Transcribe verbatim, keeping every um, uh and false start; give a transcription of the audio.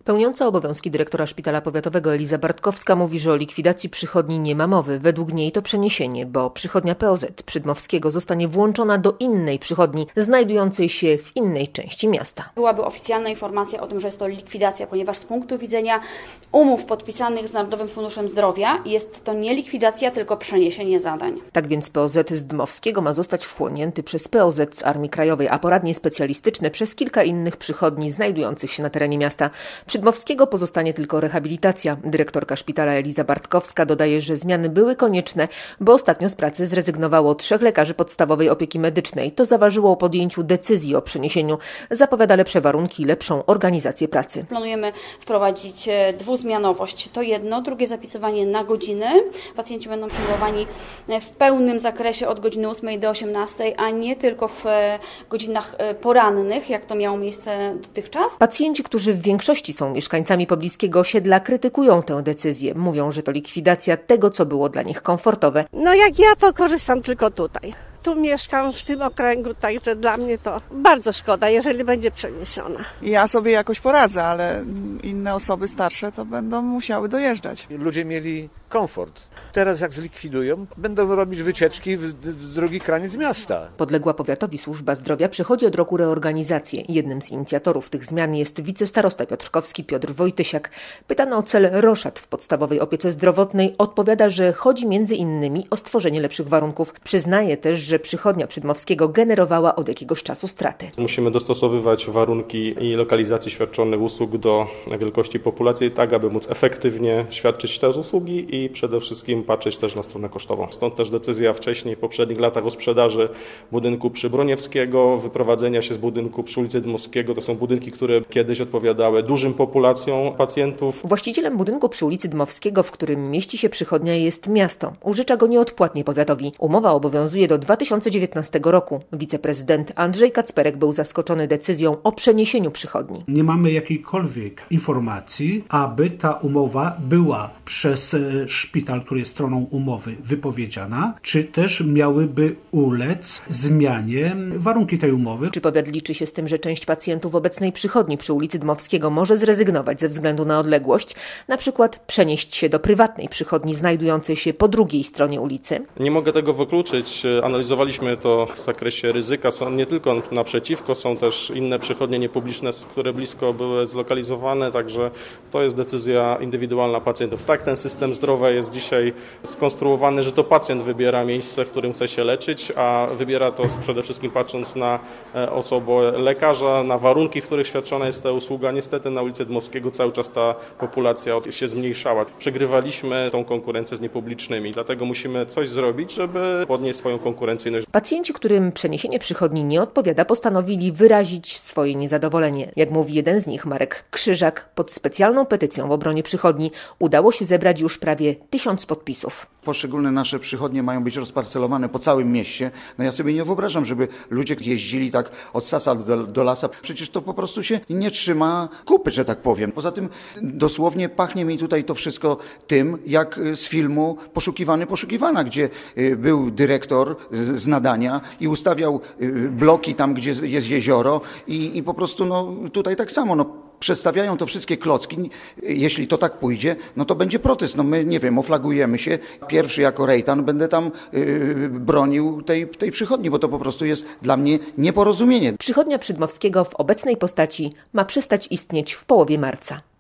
Pełniąca obowiązki dyrektora szpitala powiatowego Eliza Bartkowska mówi, że o likwidacji przychodni nie ma mowy. Według niej to przeniesienie, bo przychodnia P O Z Przydmowskiego zostanie włączona do innej przychodni, znajdującej się w innej części miasta. Byłaby oficjalna informacja o tym, że jest to likwidacja, ponieważ z punktu widzenia umów podpisanych z Narodowym Funduszem Zdrowia jest to nie likwidacja, tylko przeniesienie zadań. Tak więc P O Z z Dmowskiego ma zostać wchłonięty przez P O Z z Armii Krajowej, a poradnie specjalistyczne przez kilka innych przychodni znajdujących się na terenie miasta. Przydmowskiego pozostanie tylko rehabilitacja. Dyrektorka szpitala Eliza Bartkowska dodaje, że zmiany były konieczne, bo ostatnio z pracy zrezygnowało trzech lekarzy podstawowej opieki medycznej. To zaważyło o podjęciu decyzji o przeniesieniu. Zapowiada lepsze warunki i lepszą organizację pracy. Planujemy wprowadzić dwuzmianowość. To jedno, drugie zapisywanie na godziny. Pacjenci będą przyjmowani w pełnym zakresie od godziny ósmej do osiemnastej, a nie tylko w godzinach porannych, jak to miało miejsce dotychczas. Pacjenci, którzy w większości są mieszkańcami pobliskiego osiedla, krytykują tę decyzję. Mówią, że to likwidacja tego, co było dla nich komfortowe. No jak ja to korzystam tylko tutaj. Tu mieszkam w tym okręgu, także dla mnie to bardzo szkoda, jeżeli będzie przeniesiona. Ja sobie jakoś poradzę, ale inne osoby starsze to będą musiały dojeżdżać. Ludzie mieli komfort. Teraz jak zlikwidują, będą robić wycieczki w, w drugi kraniec miasta. Podległa powiatowi służba zdrowia przechodzi od roku reorganizację. Jednym z inicjatorów tych zmian jest wicestarosta piotrkowski Piotr Wojtysiak. Pytany o cel roszad w podstawowej opiece zdrowotnej odpowiada, że chodzi między innymi o stworzenie lepszych warunków. Przyznaje też, że przychodnia Przydmowskiego generowała od jakiegoś czasu straty. Musimy dostosowywać warunki i lokalizacji świadczonych usług do wielkości populacji, tak aby móc efektywnie świadczyć te usługi i przede wszystkim patrzeć też na stronę kosztową. Stąd też decyzja wcześniej w poprzednich latach o sprzedaży budynku przy Broniewskiego, wyprowadzenia się z budynku przy ulicy Dmowskiego. To są budynki, które kiedyś odpowiadały dużym populacjom pacjentów. Właścicielem budynku przy ulicy Dmowskiego, w którym mieści się przychodnia, jest miasto. Użycza go nieodpłatnie powiatowi. Umowa obowiązuje do dwa tysiące dziewiętnastego roku. Wiceprezydent Andrzej Kacperek był zaskoczony decyzją o przeniesieniu przychodni. Nie mamy jakiejkolwiek informacji, aby ta umowa była przez szpital, który jest stroną umowy, wypowiedziana, czy też miałyby ulec zmianie warunki tej umowy. Czy powiat liczy się z tym, że część pacjentów obecnej przychodni przy ulicy Dmowskiego może zrezygnować ze względu na odległość, na przykład przenieść się do prywatnej przychodni znajdującej się po drugiej stronie ulicy? Nie mogę tego wykluczyć. Analizowaliśmy to w zakresie ryzyka. Są nie tylko naprzeciwko, są też inne przychodnie niepubliczne, które blisko były zlokalizowane, także to jest decyzja indywidualna pacjentów. Tak, ten system zdrowia jest dzisiaj skonstruowany, że to pacjent wybiera miejsce, w którym chce się leczyć, a wybiera to przede wszystkim patrząc na osobę lekarza, na warunki, w których świadczona jest ta usługa. Niestety na ulicy Dmowskiego cały czas ta populacja się zmniejszała. Przegrywaliśmy tą konkurencję z niepublicznymi, dlatego musimy coś zrobić, żeby podnieść swoją konkurencyjność. Pacjenci, którym przeniesienie przychodni nie odpowiada, postanowili wyrazić swoje niezadowolenie. Jak mówi jeden z nich, Marek Krzyżak, pod specjalną petycją w obronie przychodni udało się zebrać już prawie tysiąc podpisów. Poszczególne nasze przychodnie mają być rozparcelowane po całym mieście. No ja sobie nie wyobrażam, żeby ludzie jeździli tak od sasa do, do lasa. Przecież to po prostu się nie trzyma kupy, że tak powiem. Poza tym dosłownie pachnie mi tutaj to wszystko tym, jak z filmu Poszukiwany, Poszukiwana, gdzie był dyrektor z nadania i ustawiał bloki tam, gdzie jest jezioro i, i po prostu no, tutaj tak samo. No, przedstawiają to wszystkie klocki. Jeśli to tak pójdzie, no to będzie protest. No my, nie wiem, oflagujemy się. Pierwszy jako Rejtan będę tam yy, bronił tej, tej przychodni, bo to po prostu jest dla mnie nieporozumienie. Przychodnia Przydmowskiego w obecnej postaci ma przestać istnieć w połowie marca.